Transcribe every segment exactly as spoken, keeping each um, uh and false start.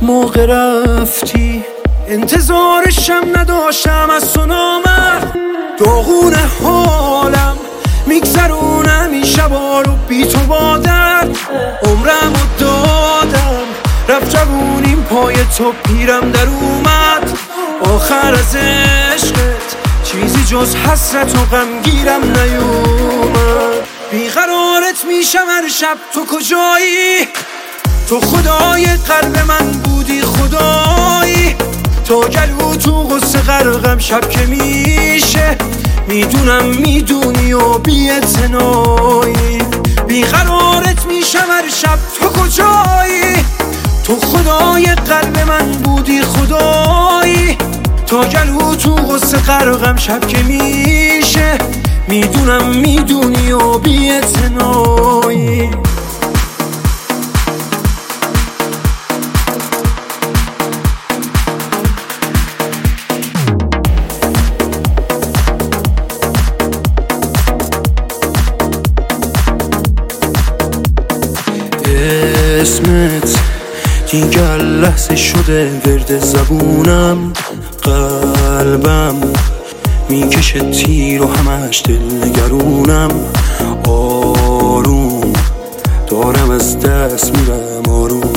موقع رفتی انتظارشم نداشتم از تو نامرد. داغون حالم میگذرونم این شبا رو بی تو با درد. عمرم رو دادم رفت جوونیم پای تو پیرم در اومد. آخر از عشقت چیزی جز حسرت و غمگیرم نیومد. بیقرارت میشم هر شب تو کجایی؟ تو خدای قلب من بودی خدایی. تا گلو تو غصه غرقم شب که میشه. میدونم میدونی و بی‌اعتنایی. بیقرارت میشم هر شب تو کجایی؟ تو خدای قلب من بودی خدایی. تا گلو تو غصه غرقم شب که میشه. میدونم میدونی و بی‌اعتنایی. اسمت دیگر لحظه شده ورد زبونم. قلبم میکشه تیر و همش دل نگرونم. آروم دارم از دست میرم آروم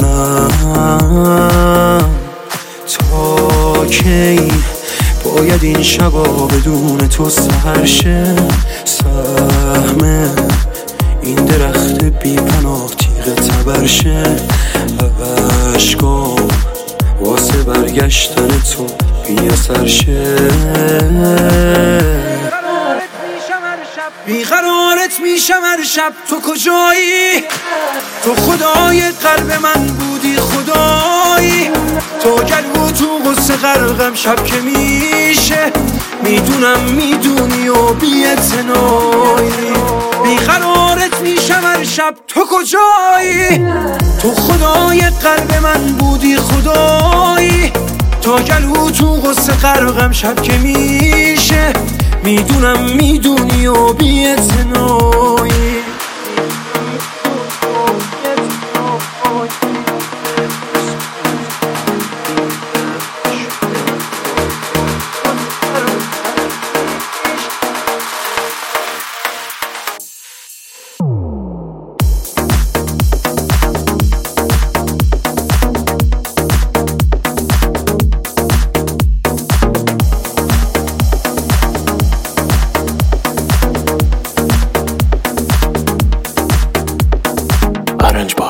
جونم. تا کی باید این شبا بدون تو سحر شه؟ سهم این درخت بی پناه تیغ تبرشه. عشقام واسه برگشتن تو بی اثر شه. بیقرارت میشم هر شب تو کجایی؟ تو خدای قلب من بودی خدایی. تو گلو تو غصه غرقم شب که میشه. میدونم میدونی و بی‌اعتنایی. بیقرارت میشم هر شب تو کجایی؟ تو خدای قلب من بودی خدایی. تا گلو تو غصه غرقم شب که میشه. میدونم میدونی و بی‌اعتنایی. Orange Boy.